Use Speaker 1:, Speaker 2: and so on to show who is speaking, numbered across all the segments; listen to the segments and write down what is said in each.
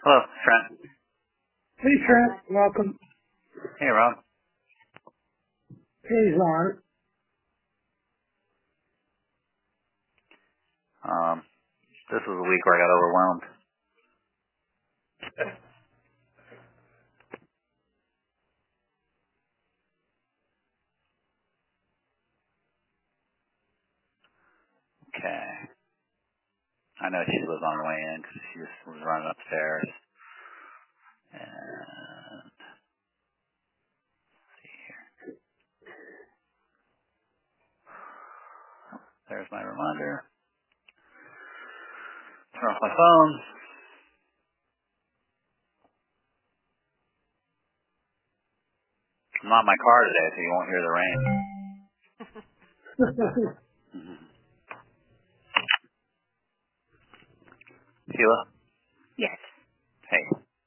Speaker 1: Hello, Trent.
Speaker 2: Hey, Trent. Welcome.
Speaker 1: Hey, Rob.
Speaker 2: Hey, Ron.
Speaker 1: This was a week where I got overwhelmed. Okay. I know she was on her way in because she just was running upstairs. And let's see here. There's my reminder. Turn off my phone. I'm not in my car today, so you won't hear the rain. Sheila?
Speaker 3: Yes.
Speaker 1: Hey.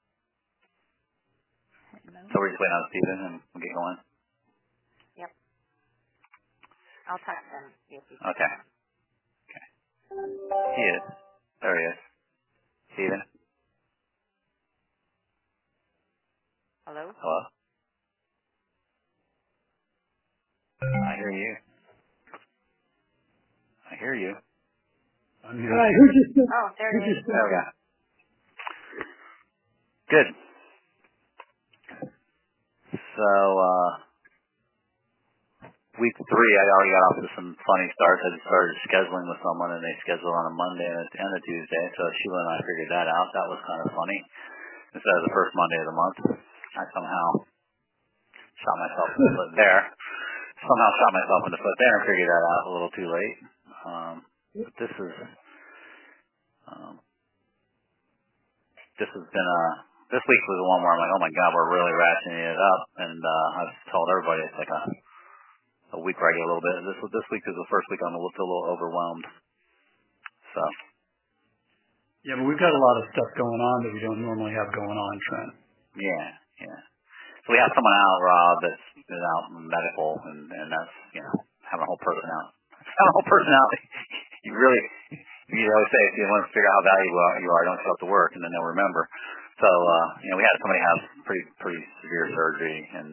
Speaker 3: Hello.
Speaker 1: So we're just waiting on Steven and we'll get going?
Speaker 3: Yep. I'll text him if he can.
Speaker 1: Okay. Okay. He is. There he is. Steven?
Speaker 3: Hello?
Speaker 1: Hello? I hear you. I hear you.
Speaker 2: I'm here. Hi, who just said?
Speaker 3: Oh, there it is.
Speaker 1: There we go. Good. So, week 3, I already got off to some funny starts. I just started scheduling with someone, and they scheduled on a Monday and a Tuesday. So Sheila and I figured that out. That was kind of funny. Instead of the first Monday of the month, I somehow shot myself in the foot there. And figured that out a little too late. But this week was the one where I'm like, oh my God, we're really ratcheting it up. And I've told everybody it's like a week where I get a little bit. This week is the first week I'm a little overwhelmed. So.
Speaker 4: Yeah, but we've got a lot of stuff going on that we don't normally have going on, Trent.
Speaker 1: Yeah. So we have someone out, Rob, that's out in medical, and that's, having a whole person out. Having a whole person out. You always say, if you want to figure out how valuable you are, don't show up to work, and then they'll remember. So, we had somebody have pretty severe surgery, and,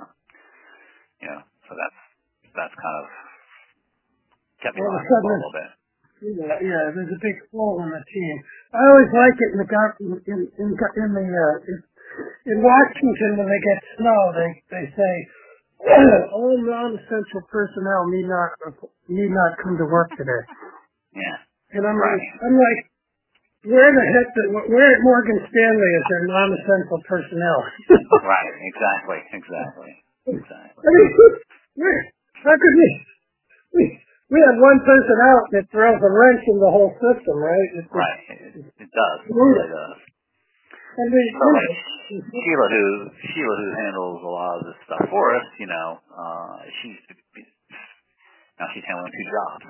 Speaker 1: so that's kind of kept me on a little bit.
Speaker 2: Yeah, there's a big hole in the team. I always like it in the in Washington when they get snow, they say all non-essential personnel need not come to work today.
Speaker 1: Yeah.
Speaker 2: And I'm like, where at Morgan Stanley is there non-essential personnel?
Speaker 1: Right. Exactly.
Speaker 2: I mean, how could we have one person out that throws a wrench in the whole system, right?
Speaker 1: Right. It does. It really does.
Speaker 2: And
Speaker 1: Sheila, who handles a lot of this stuff for us, she's handling 2 jobs.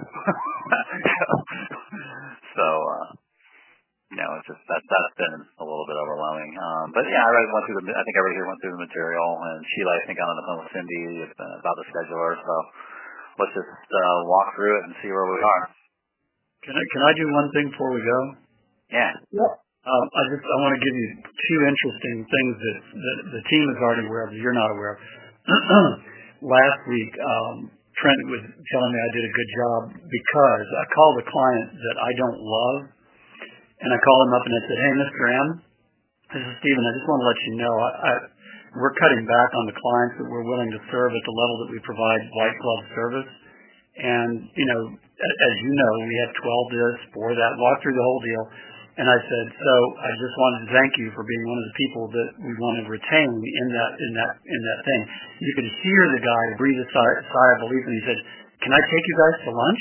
Speaker 1: so, it's just that's been a little bit overwhelming. But yeah, I think everybody here went through the material, and Sheila, I think, got on the phone with Cindy about the scheduler. So let's just walk through it and see where we are.
Speaker 4: Can I do one thing before we go?
Speaker 1: Yeah.
Speaker 2: Yep.
Speaker 4: I want to give you 2 interesting things that the team is already aware of that you're not aware of. Last week, Trent was telling me I did a good job because I called a client that I don't love, and I called him up and I said, hey, Mr. M, this is Steven. I just want to let you know we're cutting back on the clients that we're willing to serve at the level that we provide white glove service. And, as you know, we had 12 this, 4 that, walked through the whole deal. And I said, so I just wanted to thank you for being one of the people that we want to retain in that thing. You could hear the guy breathe a sigh of relief, and he said, can I take you guys to lunch?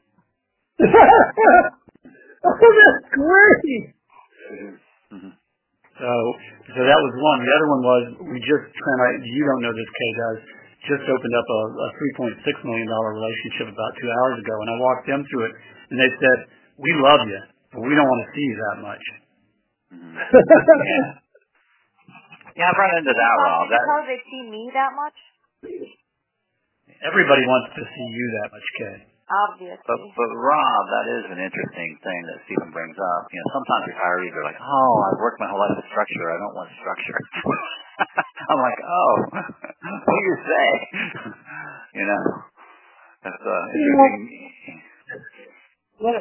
Speaker 2: Oh, that's great.
Speaker 1: Mm-hmm.
Speaker 4: So that was one. The other one was you don't know this, Kay does, just opened up a $3.6 million relationship about 2 hours ago, and I walked them through it, and they said, we love you, but we don't want to see you that much.
Speaker 1: Mm-hmm. Yeah, I've run into that, Rob.
Speaker 3: Because they see me that much?
Speaker 4: Everybody wants to see you that much, Kay.
Speaker 3: Obviously.
Speaker 1: But Rob, that is an interesting thing that Stephen brings up. Sometimes retirees are like, "Oh, I've worked my whole life with structure. I don't want structure." I'm like, "Oh, what do you say?" That's interesting.
Speaker 2: Look,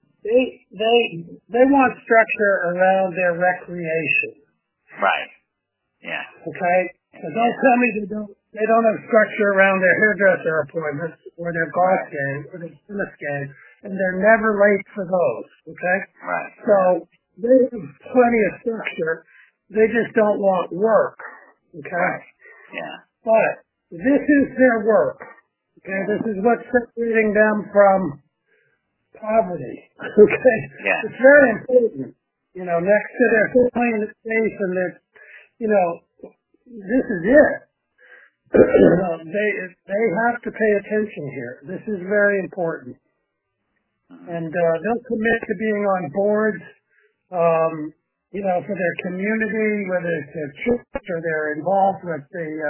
Speaker 2: they want structure around their recreation.
Speaker 1: Right. Yeah.
Speaker 2: Okay? So don't tell me they don't have structure around their hairdresser appointments or their golf game or their tennis game, and they're never late for those. Okay?
Speaker 1: Right.
Speaker 2: So they have plenty of structure. They just don't want work. Okay?
Speaker 1: Right. Yeah.
Speaker 2: But this is their work. Okay? This is what's separating them from poverty. Okay?
Speaker 1: Yeah.
Speaker 2: It's very important. Next to their family in the space and their, this is it. They have to pay attention here. This is very important. And they'll commit to being on boards, for their community, whether it's their church or they're involved with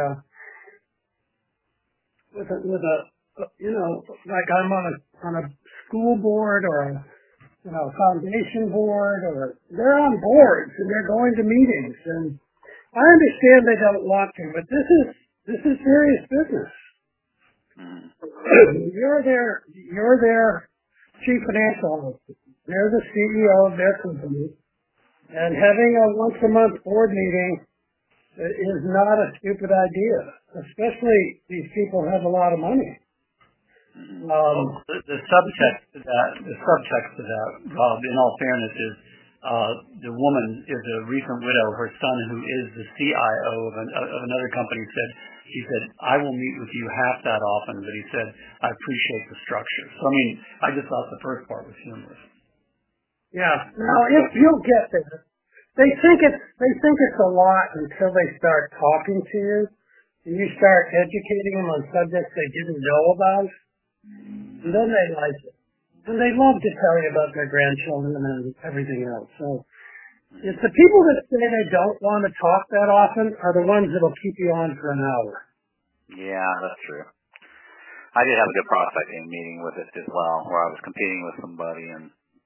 Speaker 2: like I'm on a school board or a foundation board, or they're on boards and they're going to meetings. And I understand they don't want to, but this is serious business. You're their chief financial officer. They're the CEO of their company, and having a once a month board meeting is not a stupid idea. Especially these people have a lot of money.
Speaker 4: The subtext to that, Rob, in all fairness, is the woman is a recent widow. Her son, who is the CIO of another company, he said, "I will meet with you half that often," but he said, "I appreciate the structure." So, I just thought the first part was humorous.
Speaker 2: Yeah. Now, if you'll get there, they think it's a lot until they start talking to you and you start educating them on subjects they didn't know about. And then they like it. And they love to tell you about their grandchildren and everything else. So it's the people that say they don't want to talk that often are the ones that'll keep you on for an hour.
Speaker 1: Yeah, that's true. I did have a good prospecting meeting with it as well, where I was competing with somebody, and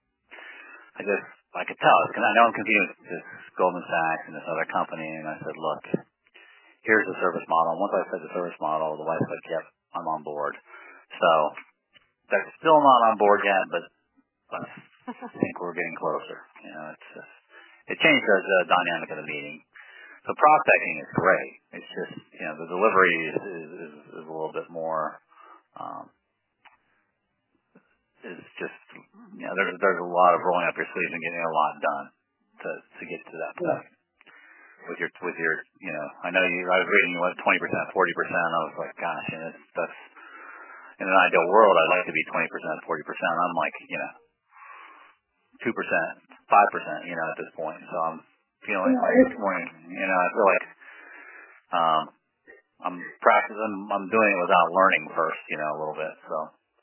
Speaker 1: I could tell, because I know I'm competing with this Goldman Sachs and this other company, and I said, "Look, here's the service model." Once I said the service model, the wife said, "Yep, I'm on board." So they're still not on board yet, but I think we're getting closer. It changed the dynamic of the meeting. So prospecting is great. It's just, the delivery is a little bit more, is just, there's a lot of rolling up your sleeves and getting a lot done to get to that point. With your, I know I was reading you 20%, 40%. I was like, gosh, and that's, in an ideal world, I'd like to be 20%, 40%. I'm like, 2%, 5%, at this point. So I'm feeling like more, I feel like I'm practicing, I'm doing it without learning first, a little bit. So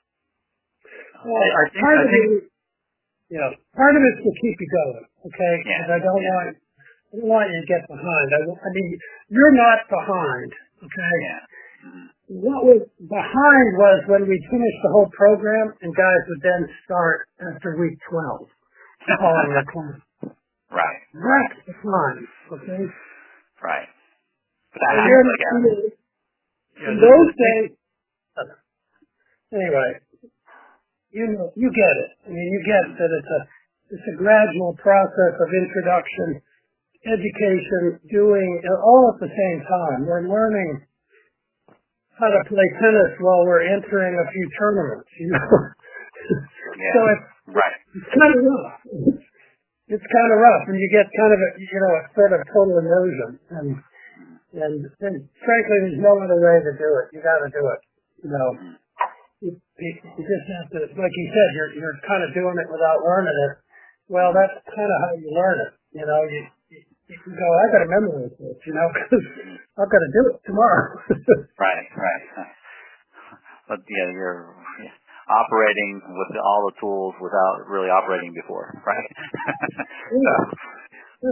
Speaker 2: I think part of it's to keep you going, okay? Because I don't want you to get behind. You're not behind, okay?
Speaker 1: Yeah. Mm-hmm.
Speaker 2: What was behind was when we finished the whole program and guys would then start after week 12 following the class.
Speaker 1: Right.
Speaker 2: That's behind, okay?
Speaker 1: Right. But that happens again.
Speaker 2: In those days, anyway, you get it. You get that it's a gradual process of introduction, education, doing all at the same time. We're learning how to play tennis while we're entering a few tournaments,
Speaker 1: Yeah.
Speaker 2: So it's kind of rough. It's kind of rough, and you get kind of a sort of total immersion. And frankly, there's no other way to do it. You got to do it. You just have to, like you said, you're kind of doing it without learning it. Well, that's kind of how you learn it. You can go, I got to memorize this, because I've got to do it tomorrow.
Speaker 1: Right. But you're operating with all the tools without really operating before, right?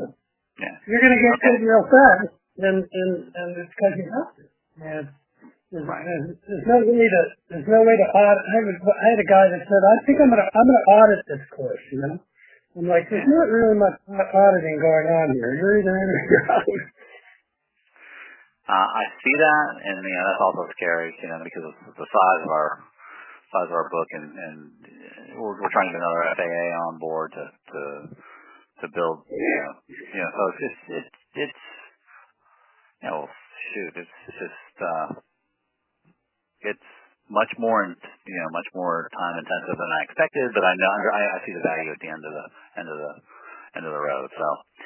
Speaker 2: Yeah. You're going to get good real fast, and it's because you have to. And There's no way to audit. I had a guy that said, I think I'm gonna audit this course, you know. I'm like, there's not really much auditing going on here. You're either in or you're out.
Speaker 1: I see that, and that's also scary, because of the size of our book, and we're trying to get another FAA on board to build, so it's shoot, it's just it's much more time intensive than I expected, but I know I see the value at the end of the road. So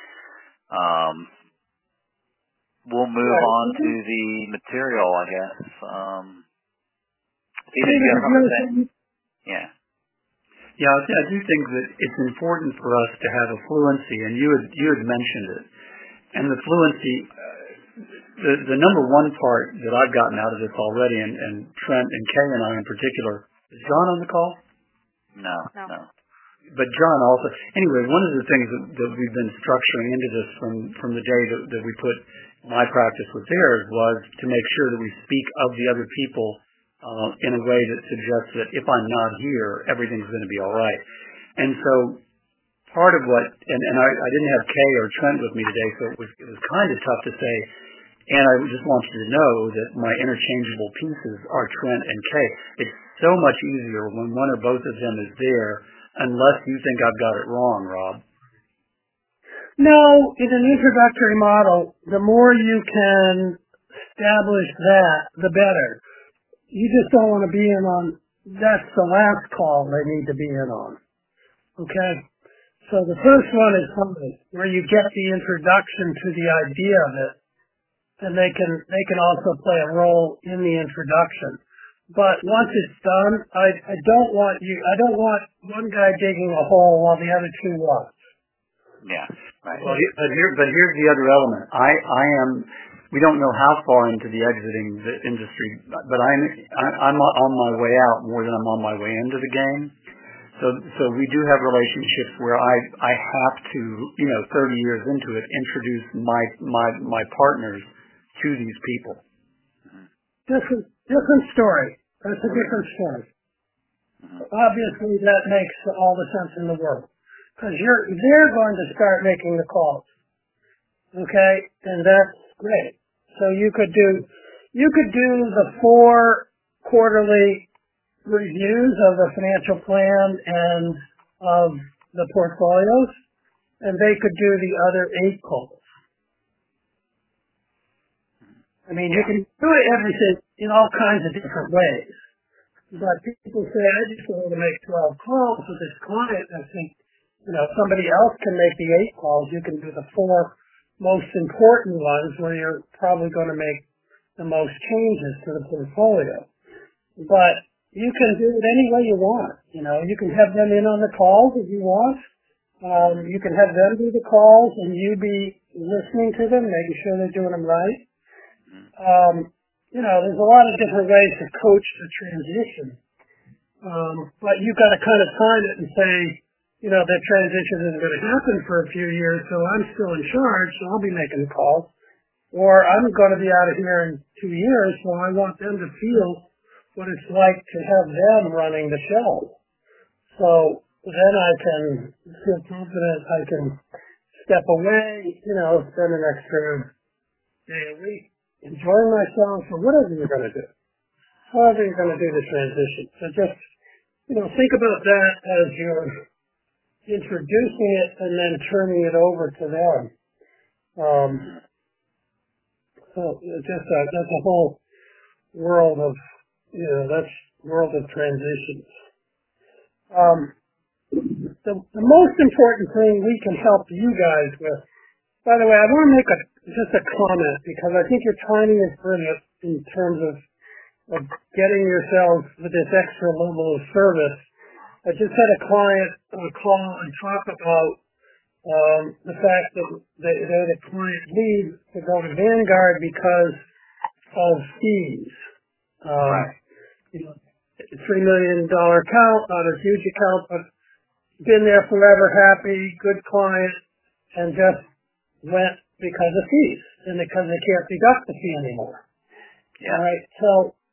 Speaker 1: we'll move on to the material, I guess. Steven, do you have something to say? Yeah.
Speaker 4: Yeah, I do think that it's important for us to have a fluency, and you had mentioned it. And the fluency, the number one part that I've gotten out of this already, and Trent and Kay and I in particular, is John on the call?
Speaker 1: No.
Speaker 4: But John also, anyway, one of the things that we've been structuring into this from the day that we put my practice with theirs was to make sure that we speak of the other people in a way that suggests that if I'm not here, everything's going to be all right. And so part of what, and I didn't have Kay or Trent with me today, so it was kind of tough to say, and I just want you to know that my interchangeable pieces are Trent and Kay. It's so much easier when one or both of them is there, unless you think I've got it wrong, Rob.
Speaker 2: No, in an introductory model, the more you can establish that, the better. You just don't want to be in on, that's the last call they need to be in on. Okay? So the first one is something where you get the introduction to the idea of it, and they can also play a role in the introduction. But once it's done, I don't want one guy digging a hole while the other two watch.
Speaker 1: Yeah. Right.
Speaker 4: Well, but here's the other element. We don't know how far into the exiting the industry, but I'm on my way out more than I'm on my way into the game. So we do have relationships where I have to, 30 years into it, introduce my partners to these people.
Speaker 2: Different story. That's a different story. Obviously, that makes all the sense in the world, because they're going to start making the calls. Okay, and that's great. So you could do the 4 quarterly reviews of the financial plan and of the portfolios, and they could do the other 8 calls. I mean, you can do everything in all kinds of different ways. But people say, I just want to make 12 calls with this client. I think, somebody else can make the 8 calls. You can do the 4 most important ones where you're probably going to make the most changes to the portfolio. But you can do it any way you want. You can have them in on the calls if you want. You can have them do the calls and you be listening to them, making sure they're doing them right. There's a lot of different ways to coach the transition. But you've got to kind of time it and say, that transition isn't going to happen for a few years, so I'm still in charge, so I'll be making the calls. Or I'm going to be out of here in 2 years, so I want them to feel what it's like to have them running the show. So then I can feel confident I can step away, spend an extra day a week, enjoying myself, or whatever you're going to do. However you're going to do the transition. So just, think about that as you're introducing it and then turning it over to them. So that's a whole world of, that's world of transitions. The most important thing we can help you guys with, by the way, I want to make just a comment, because I think your timing is brilliant in terms of getting yourselves with this extra level of service. I just had a client call and talk about the fact that the client leaves to go to Vanguard because of fees. $3 million account, not a huge account, but been there forever, happy, good client, and just went because of fees and because they can't deduct the fee anymore.
Speaker 1: Yeah.
Speaker 2: All right. So,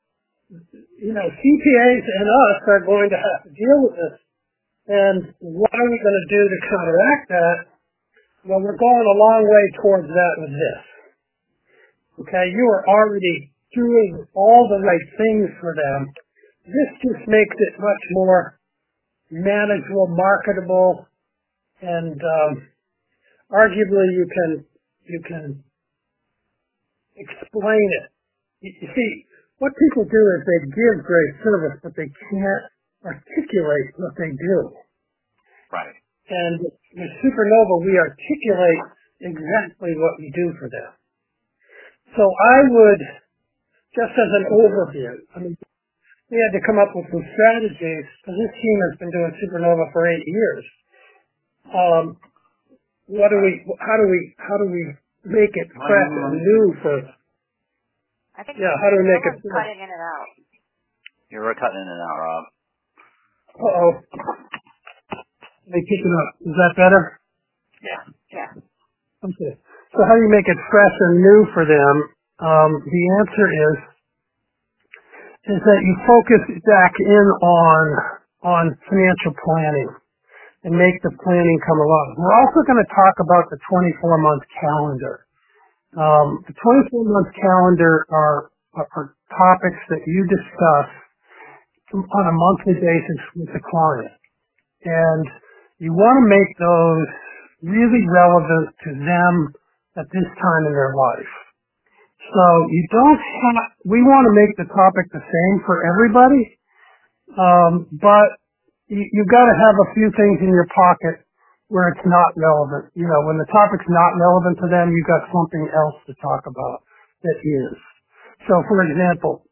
Speaker 2: CPAs and us are going to have to deal with this. And what are we going to do to counteract that? Well, we're going a long way towards that with this. Okay, you are already doing all the right things for them. This just makes it much more manageable, marketable, and arguably you can explain it. You see, what people do is they give great service, but they can't articulate what they do.
Speaker 1: Right.
Speaker 2: And with Supernova, we articulate exactly what we do for them. So I would, just as an overview, we had to come up with some strategies, because this team has been doing Supernova for 8 years. How do we make it fresh and new for?
Speaker 3: I think
Speaker 2: how do we make it?
Speaker 3: Cutting in and out.
Speaker 1: You're cutting in and out, Rob.
Speaker 2: Uh-oh. Let me pick it up. Is that better?
Speaker 3: Yeah.
Speaker 2: Okay. So how do you make it fresh and new for them? The answer is that you focus back in on financial planning and make the planning come alive. We're also going to talk about the 24-month calendar. The 24-month calendar are topics that you discuss on a monthly basis with the client. And you want to make those really relevant to them at this time in their life. So we want to make the topic the same for everybody, but you've got to have a few things in your pocket where it's not relevant. When the topic's not relevant to them, you've got something else to talk about that is. So, for example,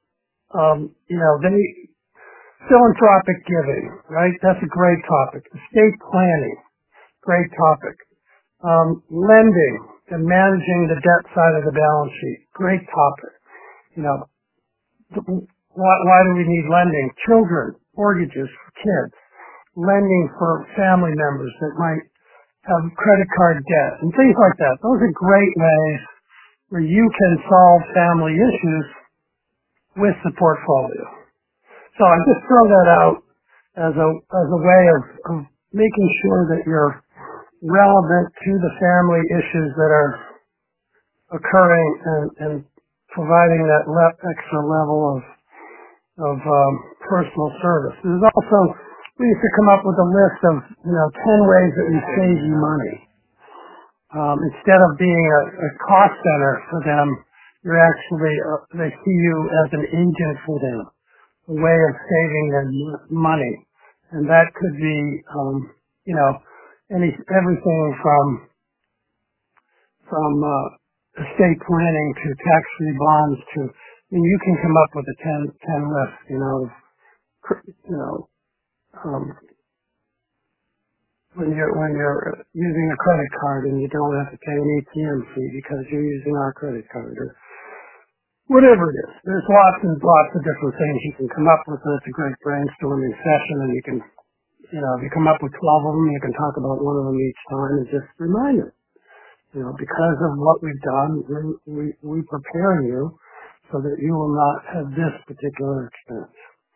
Speaker 2: philanthropic giving, right? That's a great topic. Estate planning, great topic. Lending and managing the debt side of the balance sheet, great topic. Why do we need lending? Children, mortgages for kids, lending for family members that might have credit card debt and things like that. Those are great ways where you can solve family issues with the portfolio. So I just throw that out as a way of making sure that you're relevant to the family issues that are occurring and providing that extra level of personal service. There's also, we used to come up with a list of 10 ways that we save you money. Instead of being a cost center for them, you're actually they see you as an agent for them, a way of saving them money, and that could be everything from estate planning to tax-free bonds to, you can come up with a 10 list, when you're using a credit card and you don't have to pay an ATM fee because you're using our credit card or whatever it is. There's lots and lots of different things you can come up with, and it's a great brainstorming session, and you can, if you come up with 12 of them, you can talk about one of them each time and just remind them. Because of what we've done, we prepare you so that you will not have this particular expense.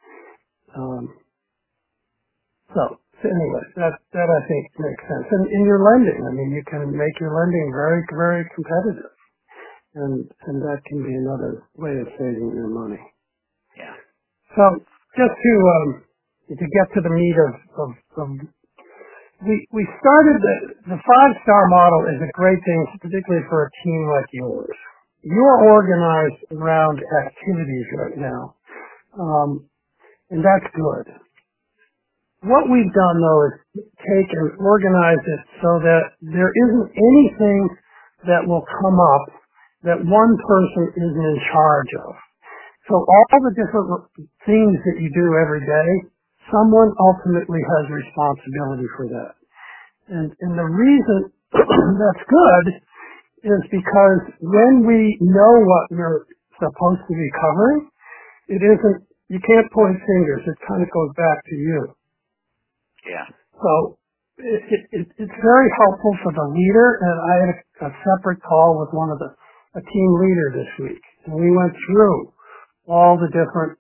Speaker 2: So anyway, that I think makes sense. And in your lending, you can make your lending very, very competitive. And that can be another way of saving your money.
Speaker 1: Yeah.
Speaker 2: So just to get to the meat of we started the 5-star model is a great thing, particularly for a team like yours. You're organized around activities right now, and that's good. What we've done, though, is take and organize it so that there isn't anything that will come up that one person isn't in charge of. So all the different things that you do every day, someone ultimately has responsibility for that. And the reason that's good is because when we know what we're supposed to be covering, you can't point fingers. It kind of goes back to you.
Speaker 1: Yeah.
Speaker 2: So it's very helpful for the leader, and I had a separate call with a team leader this week, and we went through all the different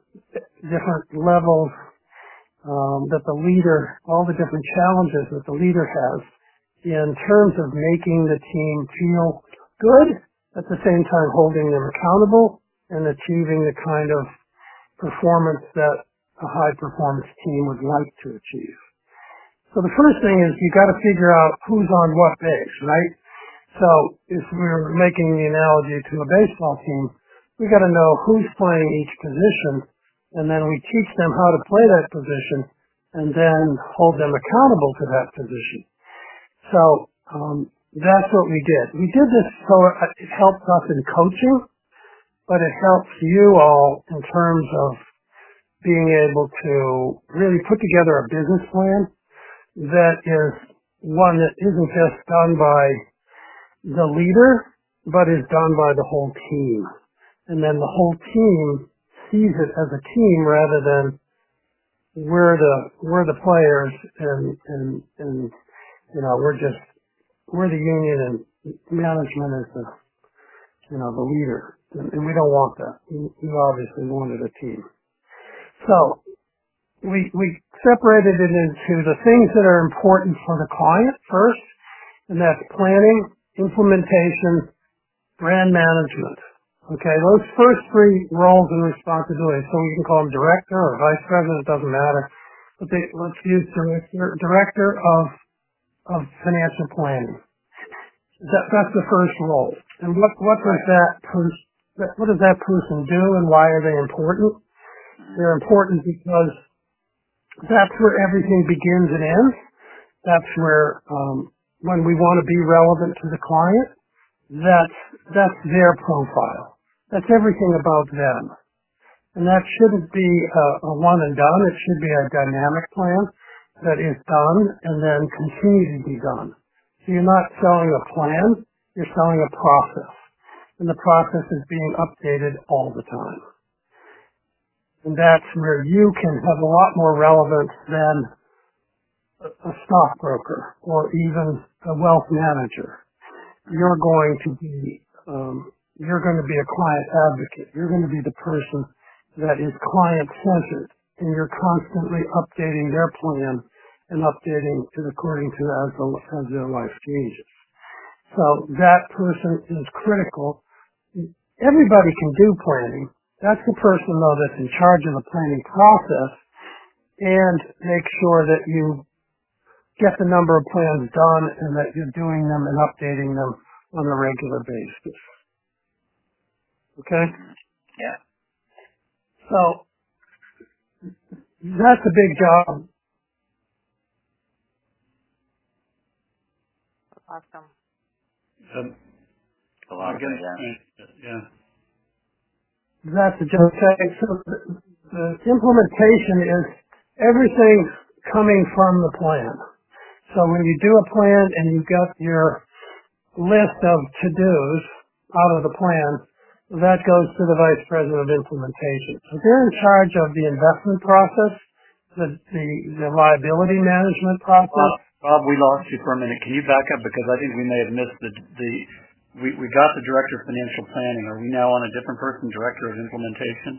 Speaker 2: levels that the leader, all the different challenges that the leader has in terms of making the team feel good, at the same time holding them accountable and achieving the kind of performance that a high performance team would like to achieve. So the first thing is you got to figure out who's on what base, right? So if we're making the analogy to a baseball team, we got to know who's playing each position, and then we teach them how to play that position and then hold them accountable to that position. So that's what we did. We did this so it helps us in coaching, but it helps you all in terms of being able to really put together a business plan that is one that isn't just done by the leader, but is done by the whole team. And then the whole team sees it as a team rather than we're the players and you know, we're the union and management is the leader. And we don't want that. We obviously wanted a team. So we separated it into the things that are important for the client first, and that's planning, implementation, brand management. Okay, those first three roles and responsibilities, so you can call them director or vice president, it doesn't matter. But let's use director of financial planning. That's the first role. And what does that person do and why are they important? They're important because that's where everything begins and ends. That's where when we want to be relevant to the client, that's their profile. That's everything about them. And that shouldn't be a one and done. It should be a dynamic plan that is done and then continue to be done. So you're not selling a plan, you're selling a process. And the process is being updated all the time. And that's where you can have a lot more relevance than a stockbroker or even a wealth manager. You're going to be a client advocate. You're going to be the person that is client-centered, and you're constantly updating their plan and updating it according to as their life changes. So that person is critical. Everybody can do planning. That's the person, though, that's in charge of the planning process and make sure that you get the number of plans done and that you're doing them and updating them on a regular basis. Okay?
Speaker 1: Yeah.
Speaker 2: So that's a big job.
Speaker 3: Awesome.
Speaker 1: A lot of things,
Speaker 4: yeah.
Speaker 2: That's a job. So the implementation is everything coming from the plan. So when you do a plan and you've got your list of to-dos out of the plan, that goes to the Vice President of Implementation. So they're in charge of the investment process, the liability management process.
Speaker 4: Bob, we lost you for a minute. Can you back up? Because I think we may have missed we got the Director of Financial Planning. Are we now on a different person, Director of Implementation?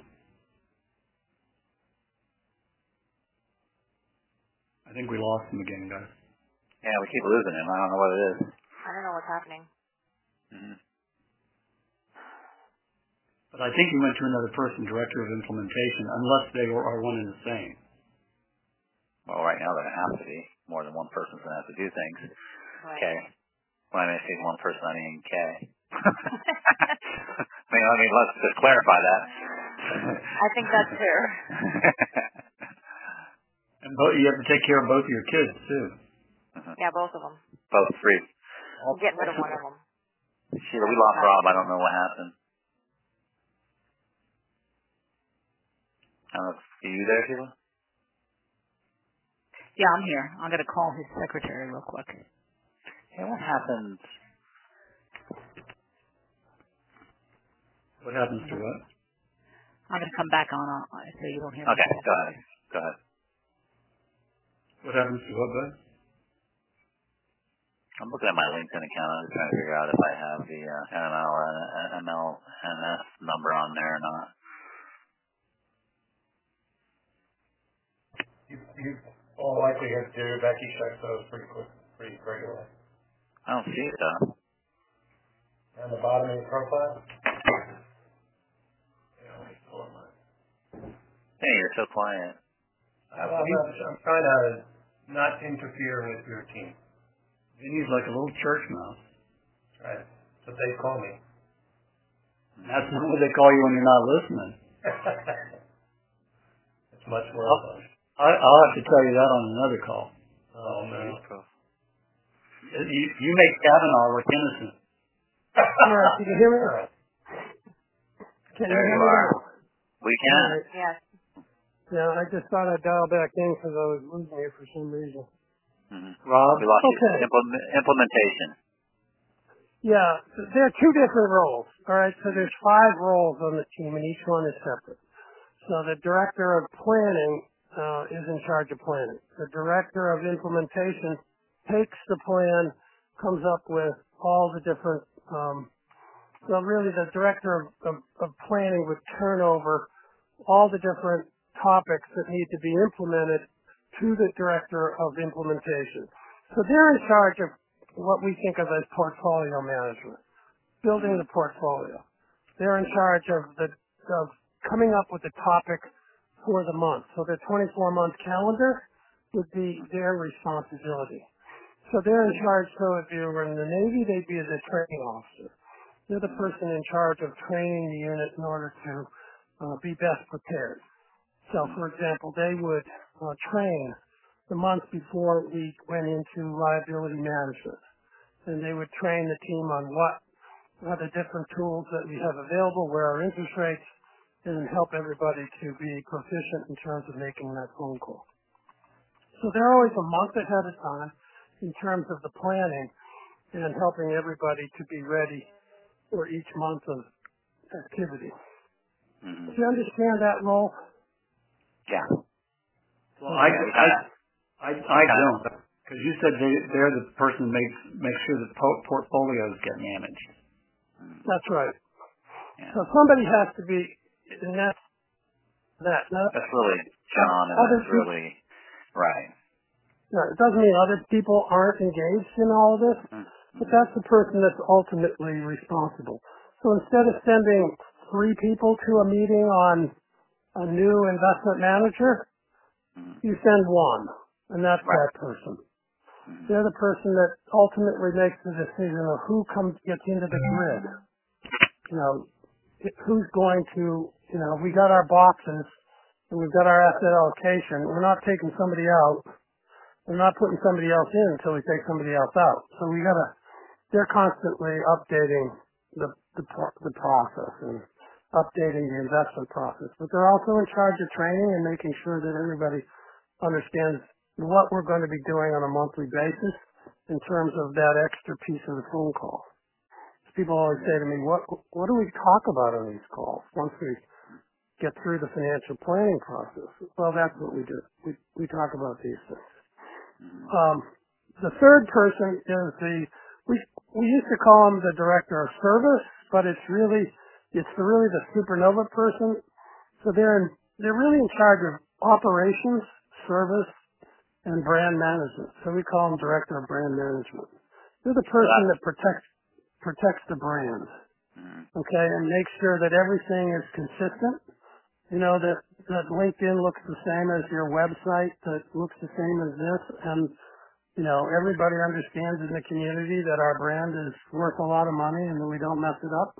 Speaker 4: I think we lost him again, guys.
Speaker 1: Yeah, we keep losing him. I don't know what it is.
Speaker 3: I don't know what's happening.
Speaker 1: Mm-hmm.
Speaker 4: But I think he went to another person, Director of Implementation, unless they are one and the same.
Speaker 1: Well, right now there has to be more than one person that has to do things.
Speaker 3: Right.
Speaker 1: Okay. When I say one person, I mean K. I mean, let's just clarify that.
Speaker 3: I think that's fair.
Speaker 4: And you have to take care of both of your kids, too.
Speaker 3: Yeah, both of them.
Speaker 1: Both three.
Speaker 3: I'm getting rid of one of them.
Speaker 1: Sheila, we lost Rob. I don't know what happened. I don't know. Are you there, Sheila?
Speaker 5: Yeah, I'm here. I'm going to call his secretary real quick.
Speaker 1: Hey, what happens?
Speaker 4: What happens to what?
Speaker 5: I'm going to come back on so you don't hear me.
Speaker 1: Okay, go ahead.
Speaker 4: What happens to what, bud?
Speaker 1: I'm looking at my LinkedIn account. I'm just trying to figure out if I have the NML or MLNS number on there or not.
Speaker 6: You all likely have to do. Becky checks those pretty regularly.
Speaker 1: I don't see it though.
Speaker 6: On the bottom of the profile? Yeah, let me pull it up.
Speaker 1: Hey, you're so quiet.
Speaker 6: I'm trying to not interfere with your team.
Speaker 4: Vinny's like a little church mouse.
Speaker 6: Right. That's what they call me.
Speaker 4: That's not what they call you when you're not listening.
Speaker 6: It's much more fun.
Speaker 4: I'll have to tell you that on another call.
Speaker 6: Oh, no.
Speaker 4: You make Kavanaugh look innocent.
Speaker 2: Can you hear me? Can
Speaker 1: There you are. We can.
Speaker 3: Yes.
Speaker 2: Yeah, I just thought I'd dial back in because I was losing you for some reason.
Speaker 1: Mm-hmm.
Speaker 4: Rob?
Speaker 1: We lost
Speaker 2: okay.
Speaker 1: Implementation.
Speaker 2: Yeah, there are two different roles. All right, so there's 5 roles on the team, and each one is separate. So the director of planning is in charge of planning. The director of implementation takes the plan, comes up with all the different, well, really the director of planning would turn over all the different topics that need to be implemented to the director of implementation. So they're in charge of what we think of as portfolio management, building the portfolio. They're in charge of coming up with the topic for the month. So the 24-month calendar would be their responsibility. So they're in charge, so if you were in the Navy, they'd be the training officer. They're the person in charge of training the unit in order to be best prepared. So, for example, they would train the month before we went into liability management. And they would train the team on what are the different tools that we have available, where are interest rates, and help everybody to be proficient in terms of making that phone call. So they're always a month ahead of time in terms of the planning and helping everybody to be ready for each month of activity.
Speaker 1: Mm-hmm.
Speaker 2: Do you understand that role?
Speaker 1: Yeah.
Speaker 4: Well, I don't, because you said they're the person that makes sure the portfolios get managed.
Speaker 2: That's right.
Speaker 1: Yeah.
Speaker 2: So somebody has to be, and that's that.
Speaker 1: That's really John, and that's really right.
Speaker 2: It doesn't mean other people aren't engaged in all of this, but that's the person that's ultimately responsible. So instead of sending 3 people to a meeting on a new investment manager, you send 1, and that's that person. They're the person that ultimately makes the decision of who gets into the grid. You know, who's going to, we got our boxes and we've got our asset allocation. We're not taking somebody out. We're not putting somebody else in until we take somebody else out. So they're constantly updating the process and updating the investment process. But they're also in charge of training and making sure that everybody understands what we're going to be doing on a monthly basis in terms of that extra piece of the phone call. People always say to me, what do we talk about on these calls once we get through the financial planning process? Well, that's what we do. We talk about these things. The third person is we used to call him the director of service, but it's really the supernova person. So they're really in charge of operations, service, and brand management. So we call them director of brand management. They're the person that protects the brand, okay, and makes sure that everything is consistent. That LinkedIn looks the same as your website, that looks the same as this, and everybody understands in the community that our brand is worth a lot of money and that we don't mess it up.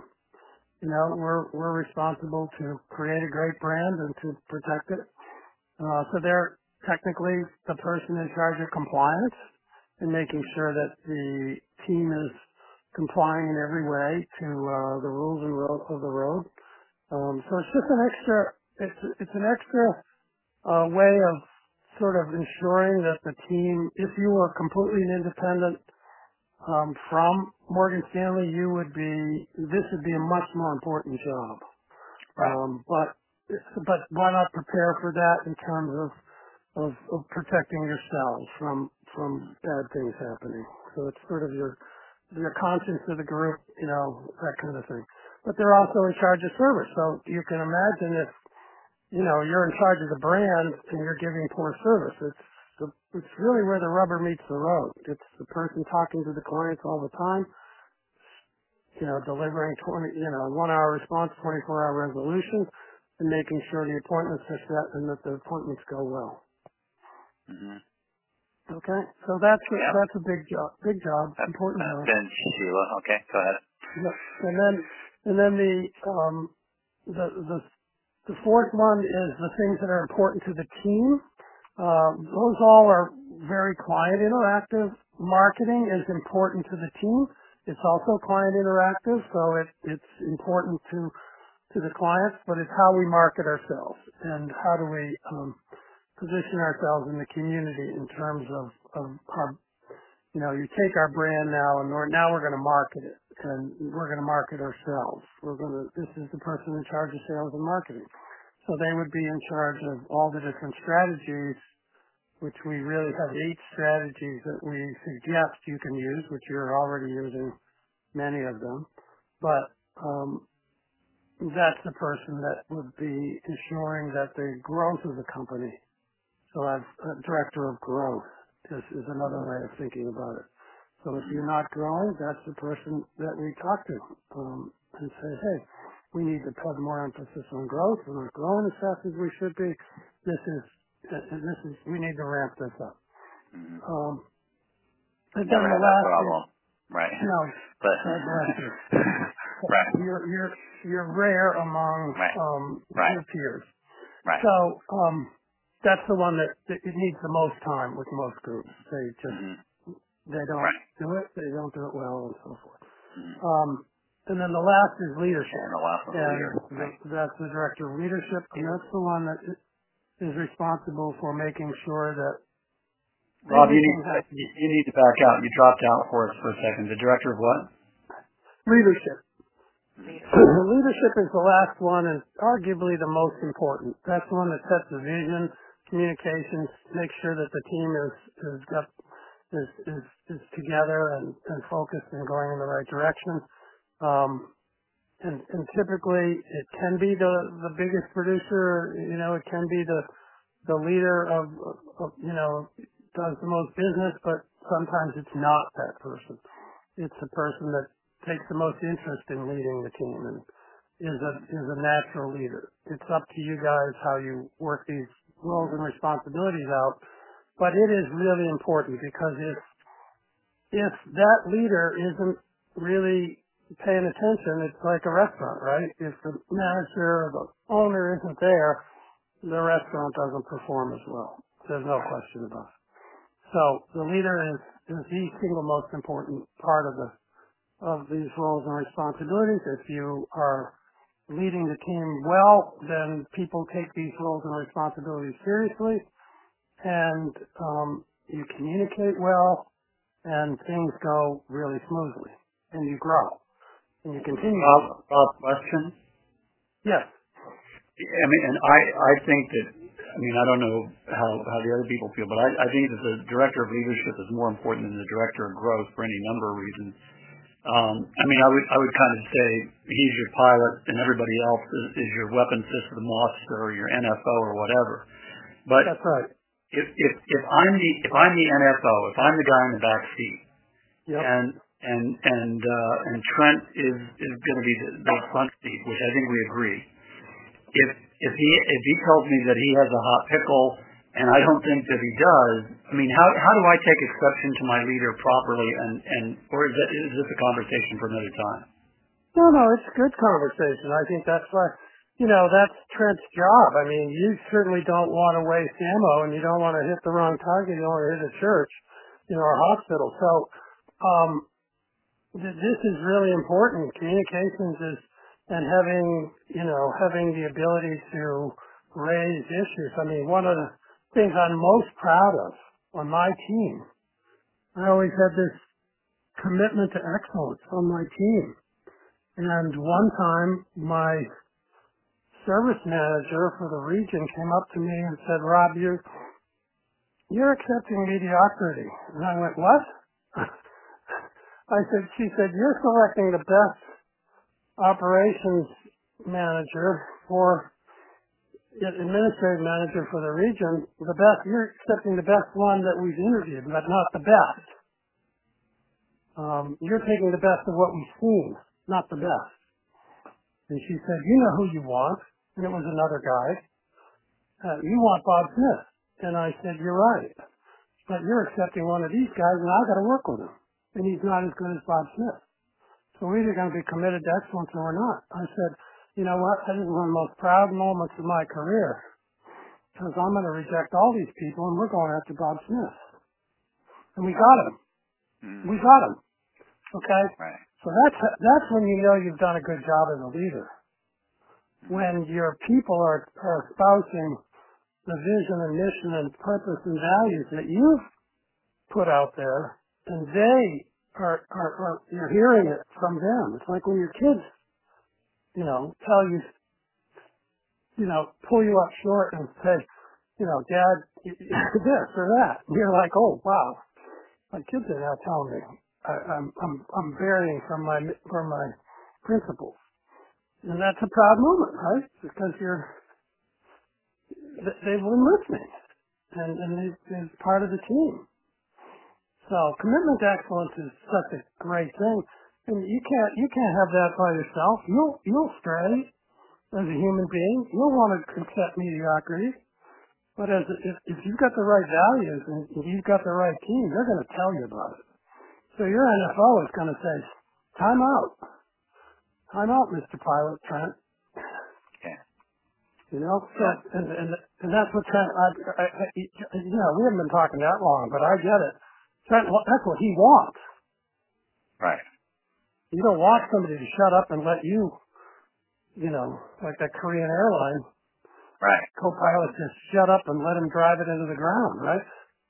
Speaker 2: We're responsible to create a great brand and to protect it. So they're technically the person in charge of compliance and making sure that the team is complying in every way to the rules of the road. So it's just an extra way of sort of ensuring that the team, if you were completely independent from Morgan Stanley, this would be a much more important job. Right. But why not prepare for that in terms of protecting yourselves from bad things happening? So it's sort of your conscience of the group, that kind of thing. But they're also in charge of service. So you can imagine if you're in charge of the brand and you're giving poor service. It's really where the rubber meets the road. It's the person talking to the clients all the time, delivering 1-hour response, 24-hour resolution, and making sure the appointments are set and that the appointments go well.
Speaker 1: Mm-hmm.
Speaker 2: Okay, so that's a big job, important job.
Speaker 1: Then Sheila, okay, go ahead.
Speaker 2: And then the fourth one is the things that are important to the team. Those all are very client interactive. Marketing is important to the team. It's also client interactive, so it's important to the clients, but it's how we market ourselves and how do we position ourselves in the community in terms of our, you take our brand now and we're going to market it, and we're going to market ourselves. This is the person in charge of sales and marketing. So they would be in charge of all the different strategies, which we really have 8 strategies that we suggest you can use, which you're already using many of them. But that's the person that would be ensuring that the growth of the company. So a director of growth is another way of thinking about it. So if you're not growing, that's the person that we talk to and say, hey, we need to put more emphasis on growth. We're not growing as fast as we should be. We need to ramp this up.
Speaker 1: Mm-hmm.
Speaker 2: And then the last
Speaker 1: problem. Right.
Speaker 2: No,
Speaker 1: but right.
Speaker 2: You're rare among your peers.
Speaker 1: Right.
Speaker 2: So that's the one that it needs the most time with most groups. They just they don't do it. They don't do it well, and so forth. And then the last is leadership.
Speaker 1: And the last one is leader.
Speaker 2: That's the director of leadership, and that's the one that is responsible for making sure that.
Speaker 4: Rob, you need to back out. You dropped out for us for a second. The director of what?
Speaker 2: Leadership. Leadership is the last one and arguably the most important. That's the one that sets the vision, communications, makes sure that the team is together and focused and going in the right direction. And typically it can be the biggest producer. It can be the leader of does the most business, but sometimes it's not that person. It's the person that takes the most interest in leading the team and is a natural leader. It's up to you guys how you work these roles and responsibilities out, but it is really important because if that leader isn't really paying attention, it's like a restaurant, right? If the manager or the owner isn't there, the restaurant doesn't perform as well. There's no question about it. So the leader is the single most important part of these roles and responsibilities. If you are leading the team well, then people take these roles and responsibilities seriously, and you communicate well, and things go really smoothly, and you grow, and you continue to grow.
Speaker 4: Question?
Speaker 2: Yes.
Speaker 4: I mean, and I think that, I don't know how the other people feel, but I think that the director of leadership is more important than the director of growth for any number of reasons. I would kind of say he's your pilot and everybody else is your weapons system officer or your NFO or whatever. But
Speaker 2: that's right.
Speaker 4: If I'm the NFO, if I'm the guy in the back seat,
Speaker 2: yep.
Speaker 4: and Trent is going to be the front seat, which I think we agree. If he tells me that he has a hot pickle, and I don't think that he does, how do I take exception to my leader properly, or is this a conversation for another time?
Speaker 2: No, it's a good conversation. I think that's why, that's Trent's job. You certainly don't want to waste ammo, and you don't want to hit the wrong target. You don't want to hit a church, or a hospital. So, this is really important. Communications and having the ability to raise issues. One of the things I'm most proud of on my team, I always had this commitment to excellence on my team. And one time, my service manager for the region came up to me and said, Rob, you're accepting mediocrity. And I went, what? She said, you're selecting the best operations manager for administrative manager for the region, you're accepting the best one that we've interviewed, but not the best. You're taking the best of what we've seen, not the best. And she said, you know who you want. And it was another guy. You want Bob Smith. And I said, you're right. But you're accepting one of these guys, and I've got to work with him. And he's not as good as Bob Smith. So we're either going to be committed to excellence or we're not. I said, you know what? This is one of the most proud moments of my career. Because I'm going to reject all these people, and we're going after Bob Smith. And we got him. We got him. Okay?
Speaker 1: Right.
Speaker 2: So that's when you know you've done a good job as a leader. When your people are espousing the vision and mission and purpose and values that you've put out there, and they are you're hearing it from them. It's like when your kids, tell you, pull you up short and say, Dad, this or that. And you're like, oh wow, my kids are now telling me I'm varying from my principles, and that's a proud moment, right? Because they've been listening, and they're part of the team. So commitment to excellence is such a great thing, and you can't have that by yourself. You'll stray as a human being. You'll want to accept mediocrity, but if you've got the right values and if you've got the right team, they're going to tell you about it. So your NFO is going to say, time out, Mr. Pilot Trent.
Speaker 1: Okay.
Speaker 2: So, and that's what Trent, we haven't been talking that long, but I get it. Trent, that's what he wants.
Speaker 1: Right.
Speaker 2: You don't want somebody to shut up and let you, like that Korean airline co-pilot, just shut up and let him drive it into the ground, right?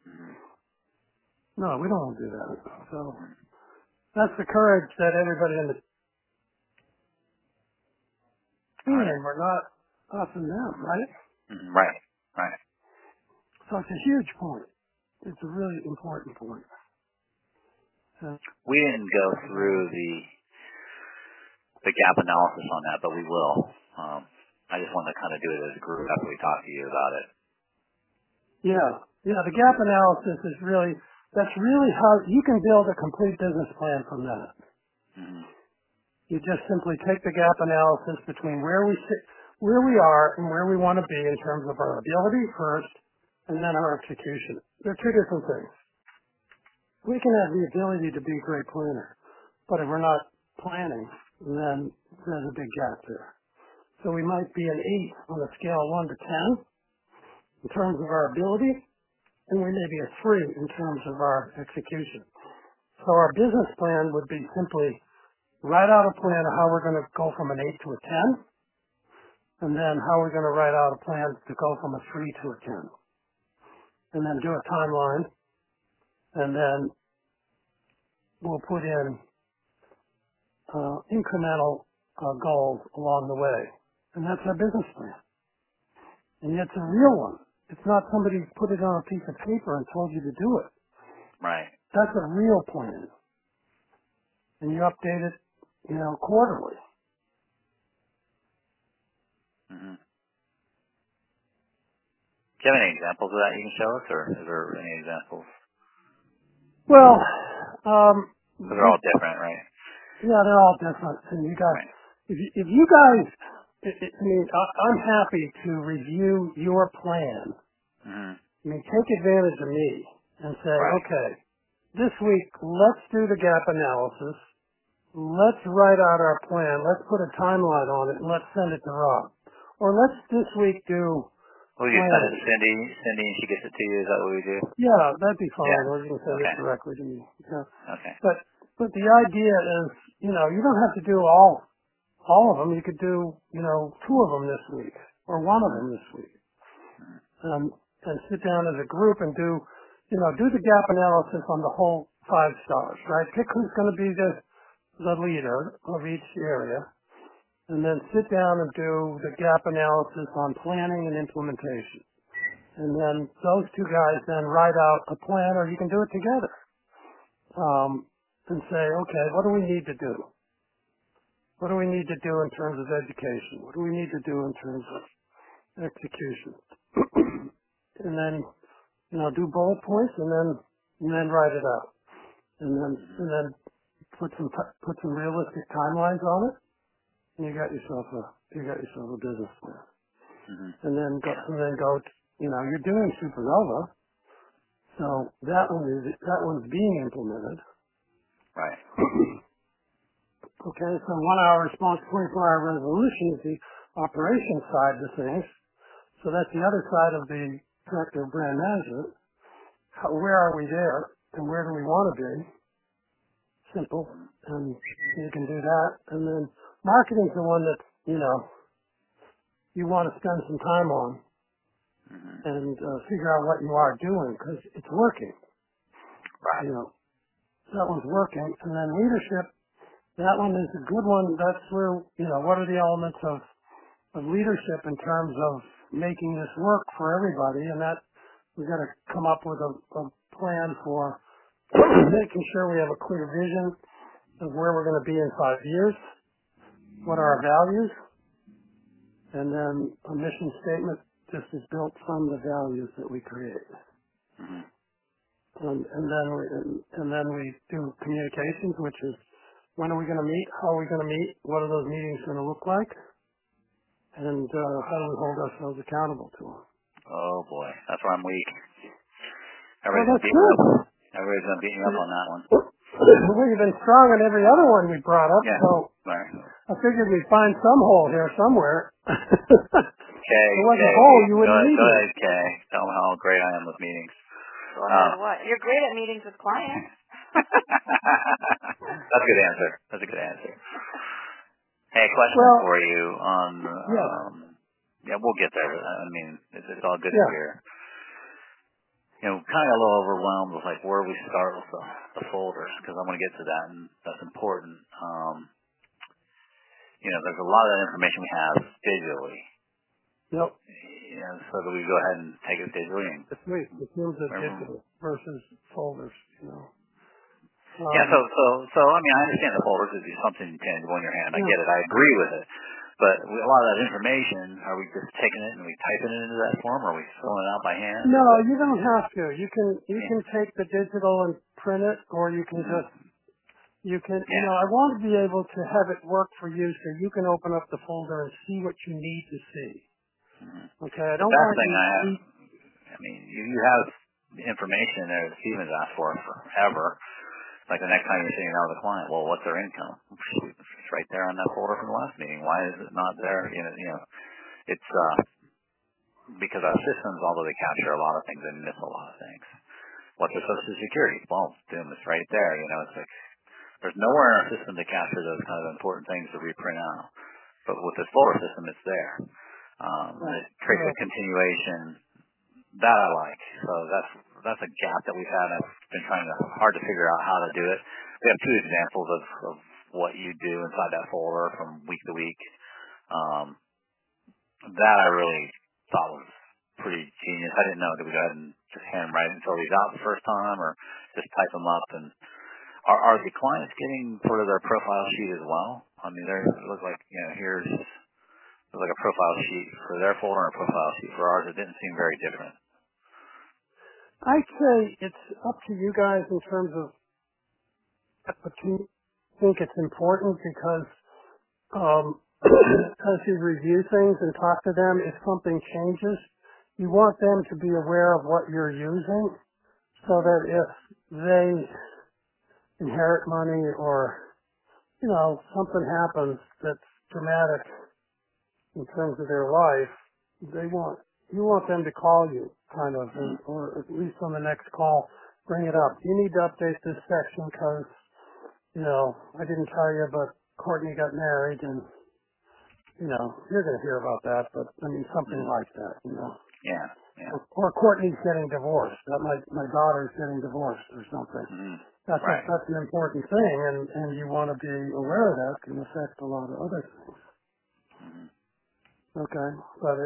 Speaker 2: No, we don't want to do that. So that's the courage that everybody in the team, we're not us and them, right?
Speaker 1: Right.
Speaker 2: So it's a huge point. It's a really important point.
Speaker 1: We didn't go through the gap analysis on that, but we will. I just wanted to kind of do it as a group after we talked to you about it.
Speaker 2: Yeah. The gap analysis is that's really how you can build a complete business plan from that. You just simply take the gap analysis between where we are and where we want to be in terms of our ability first, and then our execution. They're two different things. We can have the ability to be a great planner, but if we're not planning, then there's a big gap there. So we might be an 8 on a scale of 1 to 10 in terms of our ability, and we may be a 3 in terms of our execution. So our business plan would be simply write out a plan of how we're going to go from an 8 to a 10, and then how we're going to write out a plan to go from a 3 to a 10. And then do a timeline, and then we'll put in incremental goals along the way. And that's our business plan. And it's a real one. It's not somebody put it on a piece of paper and told you to do it.
Speaker 1: Right.
Speaker 2: That's a real plan. And you update it, quarterly.
Speaker 1: Do you have any examples of that you can show us, or is there any examples?
Speaker 2: Well,
Speaker 1: they're all different, right?
Speaker 2: Yeah, they're all different. And you guys, if you guys, I'm happy to review your plan. Take advantage of me and say, okay, this week let's do the gap analysis. Let's write out our plan. Let's put a timeline on it and let's send it to Rob. Or let's this week do.
Speaker 1: Will you send it to Cindy, and she gets it to you? Is that what we do?
Speaker 2: Yeah, that'd be fine. Or you can send it directly to me. Yeah.
Speaker 1: Okay.
Speaker 2: But the idea is, you don't have to do all of them. You could do, 2 of them this week or 1 of them this week. And sit down as a group and do the gap analysis on the whole 5 stars, right? Pick who's going to be the leader of each area, and then sit down and do the gap analysis on planning and implementation. And then those 2 guys then write out a plan, or you can do it together, and say, okay, what do we need to do? What do we need to do in terms of education? What do we need to do in terms of execution. And then, do bullet points and then write it out. And then put some realistic timelines on it, and you got yourself a business plan.
Speaker 1: Mm-hmm.
Speaker 2: And then go, you're doing Supernova, so that one's being implemented.
Speaker 1: Right.
Speaker 2: Okay, so 1 hour response, 24-hour resolution is the operations side of things. So that's the other side of the director of brand management. Where are we there, and where do we want to be? Simple, and you can do that. And then marketing's the one that you want to spend some time on and figure out what you are doing because it's working.
Speaker 1: Right.
Speaker 2: That one's working. And then leadership, that one is a good one. That's where what are the elements of leadership in terms of making this work for everybody, and that we've got to come up with a plan for making sure we have a clear vision of where we're going to be in 5 years, what are our values, and then a mission statement just is built from the values that we create.
Speaker 1: Mm-hmm.
Speaker 2: And then we do communications, which is when are we going to meet, how are we going to meet, what are those meetings going to look like, and how do we hold ourselves accountable to them.
Speaker 1: Oh boy, that's where I'm weak.
Speaker 2: That's good.
Speaker 1: Everybody's gonna beat me up on that one.
Speaker 2: Well, you've been strong on every other one we brought up,
Speaker 1: yeah.
Speaker 2: so
Speaker 1: right.
Speaker 2: I figured we'd find some hole here somewhere.
Speaker 1: Kay,
Speaker 2: if there was a hole, you wouldn't need
Speaker 1: Go
Speaker 2: it.
Speaker 1: ahead, Kay. Tell me how great I am with meetings.
Speaker 3: Go ahead, what? You're great at meetings with clients.
Speaker 1: That's a good answer. That's a good answer. Hey, question for you on, we'll get there. I mean, it's all good to hear. Kind of a little overwhelmed with like where we start with the folders because I'm going to get to that and that's important. There's a lot of that information we have digitally.
Speaker 2: Yep.
Speaker 1: So do we go ahead and take it digitally?
Speaker 2: The terms of digital versus folders,
Speaker 1: Yeah, so I mean, I understand the folders is something tangible in your hand. I get it. I agree with it. But a lot of that information, are we just taking it and we typing it into that form, or are we filling it out by hand?
Speaker 2: No, you don't have to. You can take the digital and print it, or you can just I want to be able to have it work for you so you can open up the folder and see what you need to see. Okay, I don't want you.
Speaker 1: I mean, you have information there that Steven's asked for forever. Like the next time you're sitting down with a client, well, what's their income? It's right there on that folder from the last meeting. Why is it not there? It's because our systems, although they capture a lot of things, they miss a lot of things. What's their Social Security? Well, boom, it's right there. It's like there's nowhere in our system to capture those kind of important things to reprint out. But with this folder system, it's there. It creates a continuation. That I like. So that's a gap that we've had. I've been hard to figure out how to do it. We have two examples of what you do inside that folder from week to week. That I really thought was pretty genius. I didn't know. Did we go ahead and just handwrite and fill these out the first time, or just type them up? And are the clients getting sort of their profile sheet as well? I mean, it looks like here's like a profile sheet for their folder and a profile sheet for ours. It didn't seem very different.
Speaker 2: I'd say it's up to you guys in terms of what you think it's important because as you review things and talk to them, if something changes, you want them to be aware of what you're using so that if they inherit money or, something happens that's dramatic in terms of their life, you want them to call you, kind of, or at least on the next call, bring it up. You need to update this section because, I didn't tell you, but Courtney got married, and, you're going to hear about that, but, I mean, something like that,
Speaker 1: Yeah.
Speaker 2: Or Courtney's getting divorced. My daughter's getting divorced or something.
Speaker 1: Mm-hmm.
Speaker 2: That's an important thing, and you want to be aware of that. It can affect a lot of other things.
Speaker 1: Mm-hmm.
Speaker 2: Okay, but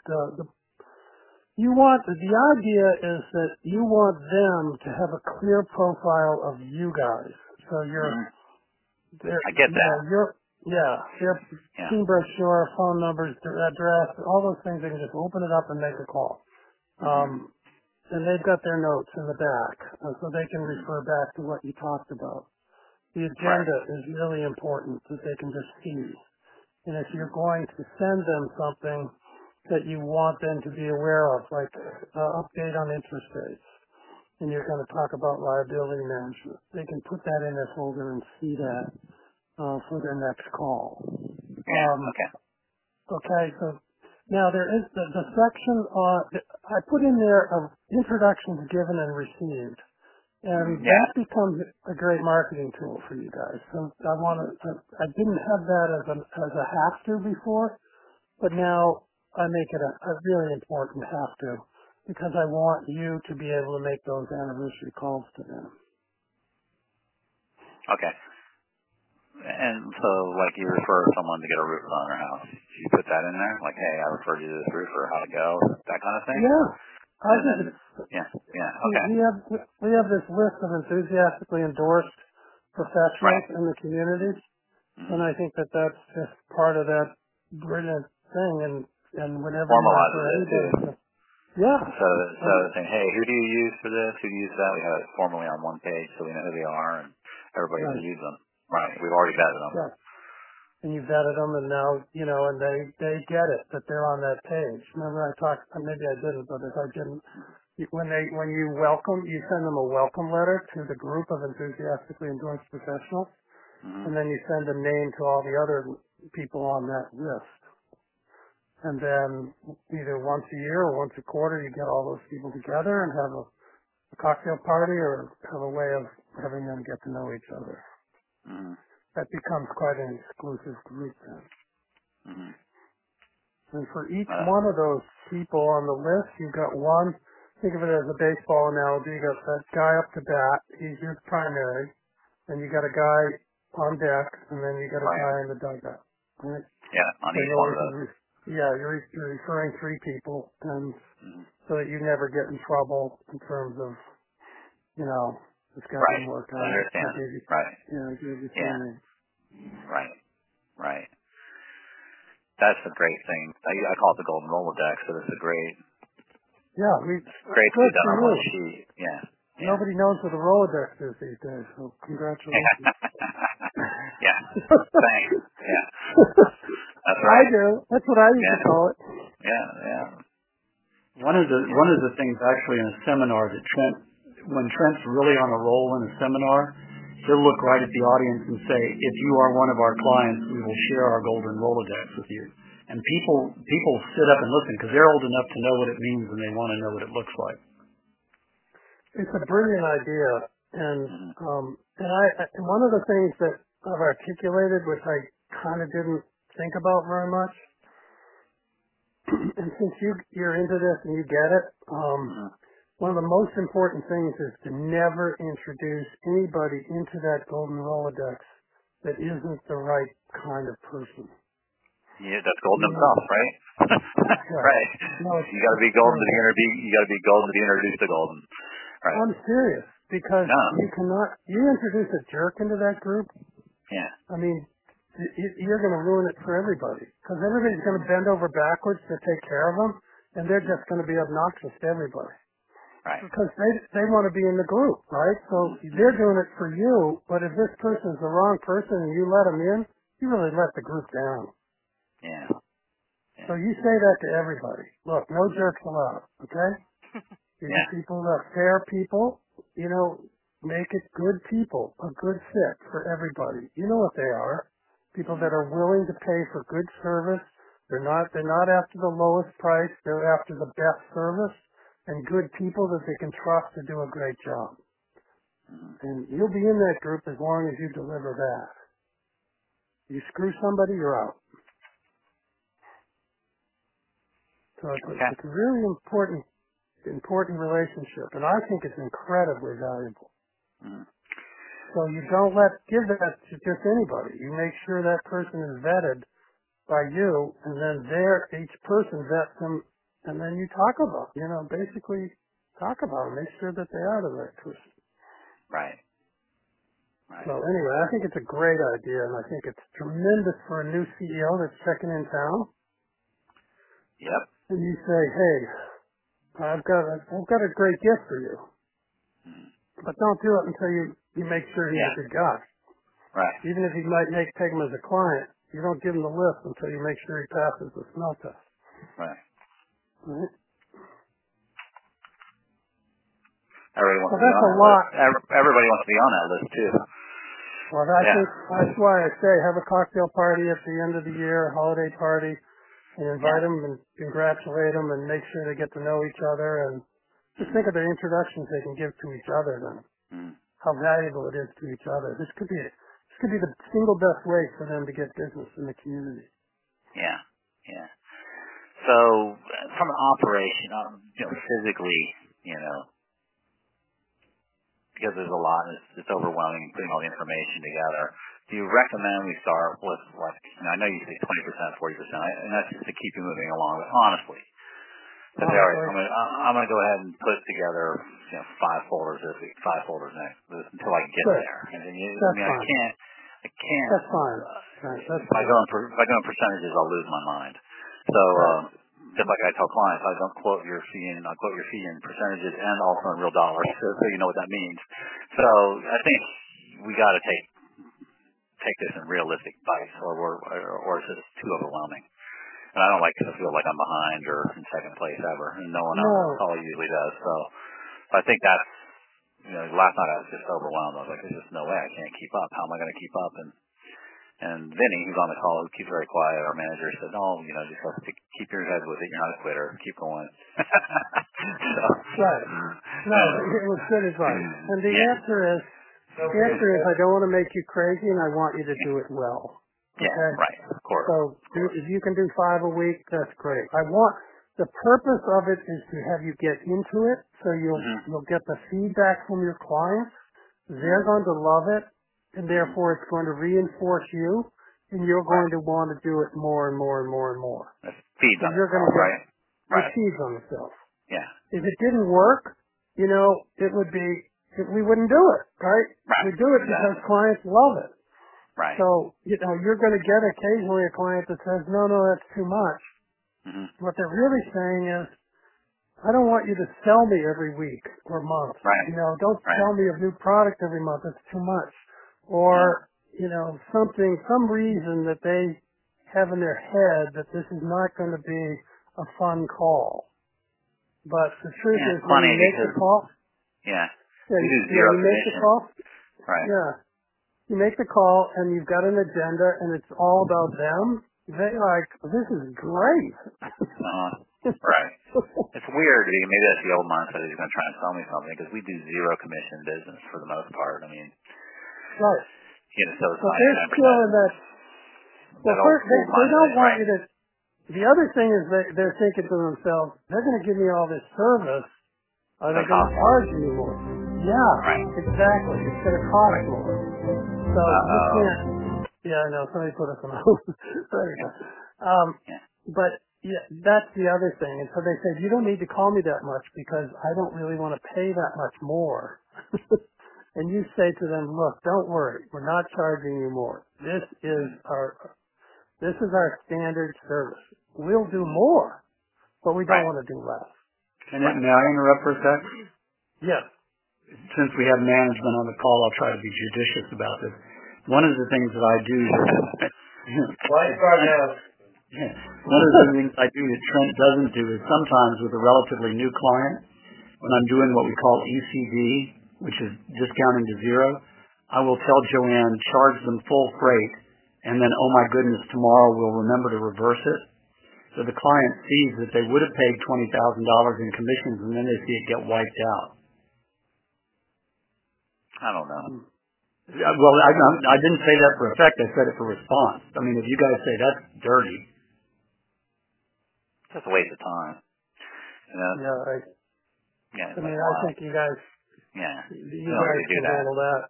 Speaker 2: the idea is that you want them to have a clear profile of you guys. So I
Speaker 1: get that.
Speaker 2: their
Speaker 1: Yeah.
Speaker 2: team brochure, phone numbers, address, all those things. They can just open it up and make a call. And they've got their notes in the back, so they can refer back to what you talked about. The agenda is really important that they can just see. And if you're going to send them something that you want them to be aware of, like update on interest rates, and you're going to talk about liability management, they can put that in their folder and see that for their next call. Okay, so now there is the section I put in there of introductions given and received. And that becomes a great marketing tool for you guys. So I didn't have that as a have to before, but now I make it a really important have to because I want you to be able to make those anniversary calls to them.
Speaker 1: Okay. And so, like, you refer someone to get a roof on their house. You put that in there? Like, hey, I referred you to this roofer, how'd it go? That kind of thing?
Speaker 2: Yeah.
Speaker 1: Okay.
Speaker 2: We have this list of enthusiastically endorsed professionals in the community, and I think that's just part of that brilliant thing. And whenever
Speaker 1: formalizes it too. So saying, hey, who do you use for this? Who do you use that? We have it formally on one page, so we know who they are, and everybody can use them. Right. We've already vetted them.
Speaker 2: Right. And you vetted them, and now, and they get it, that they're on that page. Remember I talked, maybe I didn't, but if I didn't, when you welcome, you send them a welcome letter to the group of enthusiastically endorsed professionals, and then you send a name to all the other people on that list. And then either once a year or once a quarter, you get all those people together and have a cocktail party or have a way of having them get to know each other. That becomes quite an exclusive group then. And for each one of those people on the list, you've got one, think of it as a baseball analogy, you got that guy up to bat, he's your primary, and you got a guy on deck, and then you got a guy in the dugout. Right?
Speaker 1: Yeah, on each one of those.
Speaker 2: You're referring three people, and so that you never get in trouble in terms of, this guy didn't work out.
Speaker 1: I understand.
Speaker 2: I gave you three names.
Speaker 1: Right. That's a great thing. I call it the Golden Rolodex, so it's a great.
Speaker 2: Yeah,
Speaker 1: great to be done on one sheet. Yeah.
Speaker 2: Nobody knows what a Rolodex is these days, so congratulations.
Speaker 1: Thanks. Yeah. That's right.
Speaker 2: I do. That's what I used to call it.
Speaker 1: Yeah.
Speaker 4: One of the things actually in a seminar that when Trent's really on a roll in a seminar, he'll look right at the audience and say, if you are one of our clients, we will share our Golden Rolodex with you. And people sit up and listen because they're old enough to know what it means and they want to know what it looks like.
Speaker 2: It's a brilliant idea. And one of the things that I've articulated, which I kind of didn't think about very much, and since you're into this and you get it, one of the most important things is to never introduce anybody into that Golden Rolodex that isn't the right kind of person.
Speaker 1: Yeah, that's golden himself, right? Right.
Speaker 2: No,
Speaker 1: you got to be golden to be you got to be golden to be introduced to golden. Right.
Speaker 2: I'm serious because you introduce a jerk into that group.
Speaker 1: Yeah.
Speaker 2: I mean, you're going to ruin it for everybody because everybody's going to bend over backwards to take care of them, and they're just going to be obnoxious to everybody.
Speaker 1: Right.
Speaker 2: Because they want to be in the group, right? So they're doing it for you, but if this person's the wrong person and you let them in, you really let the group down.
Speaker 1: Yeah.
Speaker 2: So you say that to everybody. Look, no jerks allowed, okay? These are people that are fair people, make it good people, a good fit for everybody. You know what they are. People that are willing to pay for good service. They're not after the lowest price, they're after the best service. And good people that they can trust to do a great job. And you'll be in that group as long as you deliver that. You screw somebody, you're out. So it's a really important relationship, and I think it's incredibly valuable. So you don't give that to just anybody. You make sure that person is vetted by you, and then each person vets them. And then you talk about, basically talk about them. Make sure that they are the right person.
Speaker 1: Right. Right.
Speaker 2: So anyway, I think it's a great idea, and I think it's tremendous for a new CEO that's checking in town.
Speaker 1: Yep.
Speaker 2: And you say, hey, I've got a great gift for you, but don't do it until you make sure he's a good guy.
Speaker 1: Right.
Speaker 2: Even if you might take him as a client, you don't give him the lift until you make sure he passes the smell test.
Speaker 1: Right.
Speaker 2: Right?
Speaker 1: Everybody wants
Speaker 2: So
Speaker 1: to be
Speaker 2: that's
Speaker 1: on
Speaker 2: a
Speaker 1: that
Speaker 2: lot.
Speaker 1: list. Everybody wants to be on that list too.
Speaker 2: Well, I think that's why I say have a cocktail party at the end of the year, a holiday party, and invite them and congratulate them and make sure they get to know each other and just think of the introductions they can give to each other and how valuable it is to each other. This could be the single best way for them to get business in the community.
Speaker 1: Yeah. Yeah. So from an operation, physically, because there's a lot, it's overwhelming putting all the information together. Do you recommend we start with, I know you say 20%, 40%, and that's just to keep you moving along, but honestly, all right, I'm going to go ahead and put together, 5 folders this week, 5 folders next, until I get there. And then I can't.
Speaker 2: That's fine.
Speaker 1: If I go in percentages, I'll lose my mind. So, just like I tell clients, I don't quote your fee in, I quote your fee in percentages and also in real dollars, so you know what that means. So I think we got to take this in realistic bites, or it's just too overwhelming. And I don't like to feel like I'm behind or in second place ever, and no one on the call usually does. So I think that's, last night I was just overwhelmed. I was like, there's just no way I can't keep up. How am I going to keep up? And Vinny, who's on the call, who keeps very quiet, our manager, said, just have to keep your head with it. You're not a quitter. Keep going.
Speaker 2: Right. No, it was good advice. And the answer is I don't want to make you crazy, and I want you to do it well. Okay?
Speaker 1: Yeah, right. Of course.
Speaker 2: So if you can do 5 a week, that's great. The purpose of it is to have you get into it, so you'll get the feedback from your clients. They're going to love it, and therefore it's going to reinforce you, and you're going to want to do it more and more and more and more.
Speaker 1: It feeds on
Speaker 2: you're going to
Speaker 1: right?
Speaker 2: It feeds on itself.
Speaker 1: Yeah.
Speaker 2: If it didn't work, it would be, we wouldn't do it, right? We do it because clients love it.
Speaker 1: Right.
Speaker 2: So, you're going to get occasionally a client that says, no, that's too much. What they're really saying is, I don't want you to sell me every week or month.
Speaker 1: Right.
Speaker 2: Don't tell me a new product every month. It's too much. Or, some reason that they have in their head that this is not going to be a fun call. But the truth is, when you make the call,
Speaker 1: we do zero
Speaker 2: you make the call,
Speaker 1: right?
Speaker 2: Yeah, you make the call and you've got an agenda and it's all about them. They this is great.
Speaker 1: Right. It's weird. Maybe that's the old mindset. He's going to try and sell me something because we do zero commission business for the most part. I mean,
Speaker 2: right.
Speaker 1: So it's
Speaker 2: they're still in that. Well, first, they don't want you to. The other thing is they're thinking to themselves, they're going to give me all this service. Are they going to charge me more? Yeah, exactly. It's going to cost more. So you can't. Yeah, I know. Somebody put us on hold. But that's the other thing. And so they said, you don't need to call me that much because I don't really want to pay that much more. And you say to them, look, don't worry. We're not charging you more. This is our standard service. We'll do more, but we don't want to do less.
Speaker 4: May I interrupt for a sec?
Speaker 2: Yes.
Speaker 4: Since we have management on the call, I'll try to be judicious about this. One of the things that I do one of the things I do that Trent doesn't do is sometimes with a relatively new client, when I'm doing what we call ECD, which is discounting to zero, I will tell Joanne, charge them full freight, and then, oh my goodness, tomorrow we'll remember to reverse it. So the client sees that they would have paid $20,000 in commissions, and then they see it get wiped out.
Speaker 1: I don't know.
Speaker 4: Well, I didn't say that for effect. I said it for response. I mean, if you guys say that's dirty.
Speaker 1: It's just a waste of time.
Speaker 2: I think you guys can handle that.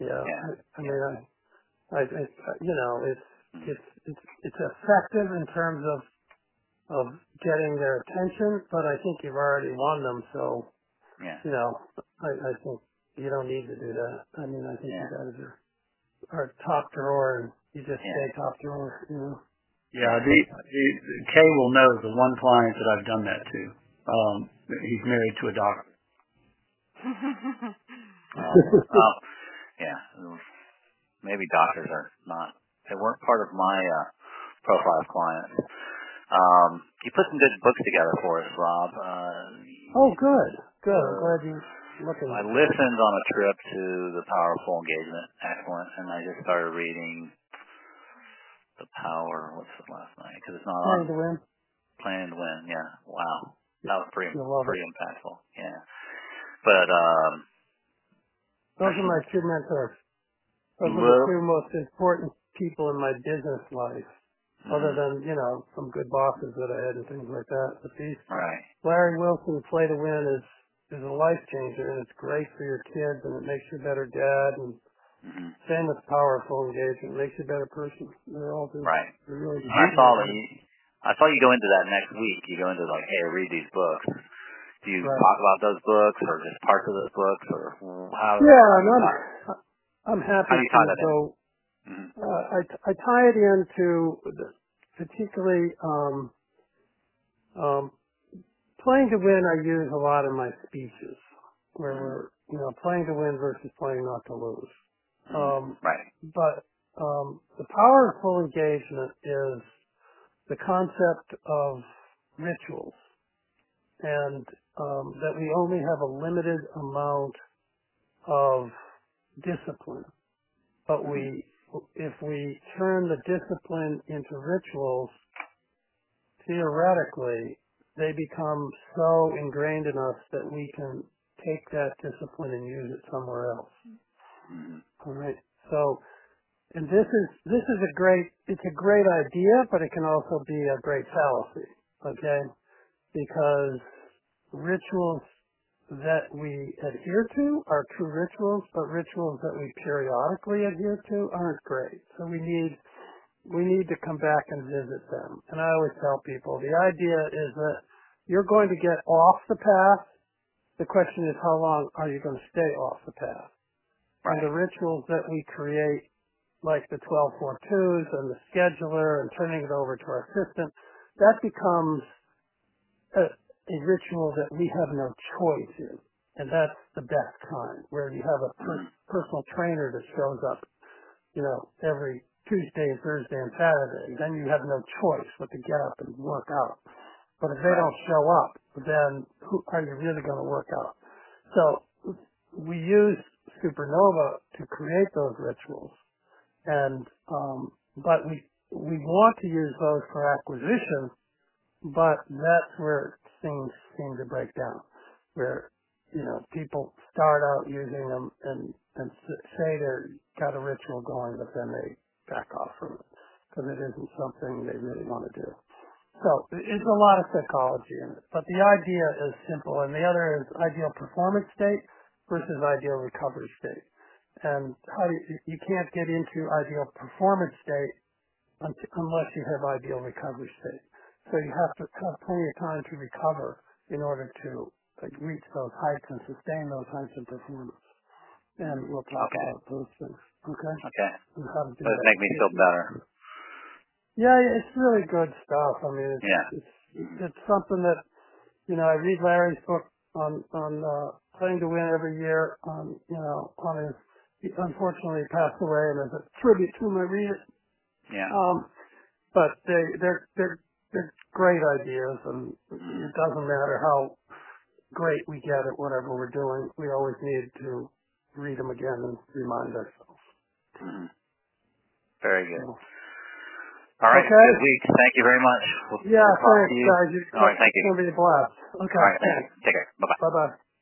Speaker 2: It's effective in terms of getting their attention, but I think you've already won them, so I think you don't need to do that. I mean, I think you got to do. are top drawer, and you just stay top drawer. You know.
Speaker 4: Yeah, the Kay will know the one client that I've done that to. He's married to a doctor.
Speaker 1: Yeah. Maybe doctors are not. They weren't part of my profile of clients. You put some good books together for us, Rob.
Speaker 2: Oh, good. I'm glad you're looking.
Speaker 1: I listened on a trip to the Powerful Engagement. Excellent. And I just started reading The Power. What's the last night? Because it's not
Speaker 2: Planning
Speaker 1: on.
Speaker 2: to Win.
Speaker 1: Planning to Win. Yeah. Wow. That was pretty impactful. Yeah. But
Speaker 2: those are my two mentors. Those are the two most important people in my business life, other than, some good bosses that I had and things like that. But these, Larry Wilson, Play to Win is a life changer, and it's great for your kids, and it makes you a better dad, and same with Powerful Engagement. It makes you a better person. They're all good.
Speaker 1: Right.
Speaker 2: They're really good.
Speaker 1: I saw you go into that next week. You go into like, hey, read these books. Do you talk about those books, or just parts of those books, or how?
Speaker 2: Yeah, I'm happy
Speaker 1: how do you tie that
Speaker 2: go.
Speaker 1: In?
Speaker 2: I tie it into particularly playing to win. I use a lot in my speeches, where we're playing to win versus playing not to lose. But the powerful engagement is the concept of rituals, and that we only have a limited amount of discipline. But if we turn the discipline into rituals, theoretically, they become so ingrained in us that we can take that discipline and use it somewhere else. All right. So, and this is a great idea, but it can also be a great fallacy. Okay, because rituals that we adhere to are true rituals, but rituals that we periodically adhere to aren't great. So we need to come back and visit them. And I always tell people the idea is that you're going to get off the path. The question is, how long are you going to stay off the path? And the rituals that we create, like the 12-4-2s and the scheduler and turning it over to our system, that becomes a ritual that we have no choice in. And that's the best kind, where you have a personal trainer that shows up, every Tuesday, Thursday, and Saturday. Then you have no choice but to get up and work out. But if they don't show up, then who are you really going to work out? So we use Supernova to create those rituals. And, but we want to use those for acquisition, but that's where things seem to break down, where, people start out using them and say they've got a ritual going, but then they back off from it because it isn't something they really want to do. So it's a lot of psychology in it, but the idea is simple, and the other is ideal performance state versus ideal recovery state. And you can't get into ideal performance state unless you have ideal recovery state. So you have to have plenty of time to recover in order to reach those heights and sustain those heights of performance. And we'll talk about those things. Okay?
Speaker 1: Okay.
Speaker 2: And how to do
Speaker 1: that. Make me feel better.
Speaker 2: Yeah, it's really good stuff. I mean, it's something that, I read Larry's book on Playing to Win every year on his, he unfortunately passed away, and as a tribute to him, I read it.
Speaker 1: Yeah.
Speaker 2: But they're great ideas, and it doesn't matter how great we get at whatever we're doing. We always need to read them again and remind ourselves.
Speaker 1: Very good. All right.
Speaker 2: Okay.
Speaker 1: Good week. Thank you very much.
Speaker 2: Thanks, guys.
Speaker 1: All right. Thank you.
Speaker 2: It's going to be a blast. Okay.
Speaker 1: All right. Thanks. Take care. Bye-bye.
Speaker 2: Bye-bye.